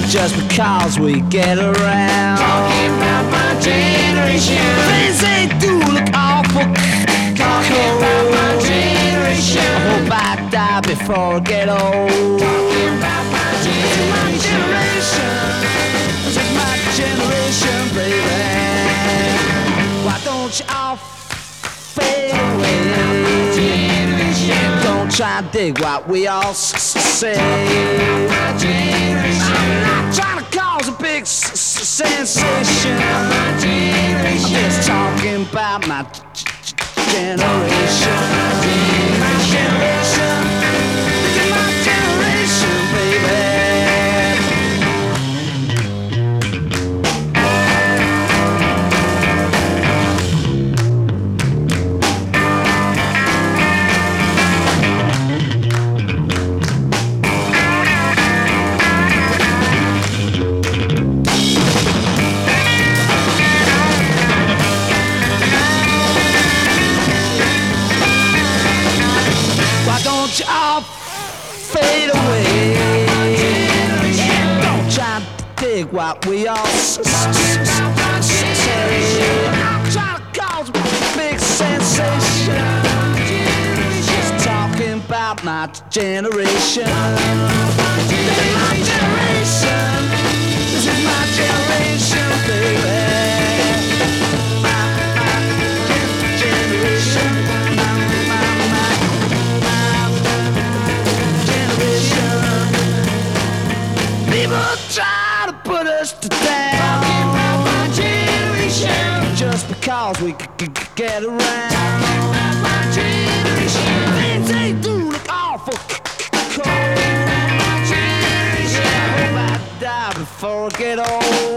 just because we get around. Talking about my generation. Things they do look awful. Talking about my generation. I hope I die before I get old. Talking about my generation. This is my generation, baby. Why don't you all fade away? Don't try to dig what we all say. My generation. I'm not trying to cause a big sensation. My generation. I'm just talking about my generation. My generation. This is my generation, baby. Don't you all fade away? Don't try to dig what we all say. I'm trying to cause a big sensation. Just talking about my generation. This is my generation. This is my generation, baby. My generation. People try to put us to down. Talking about my generation. Just because we get around. Talking about my generation. Things they do look awful cold. My generation. I hope I die before I get old.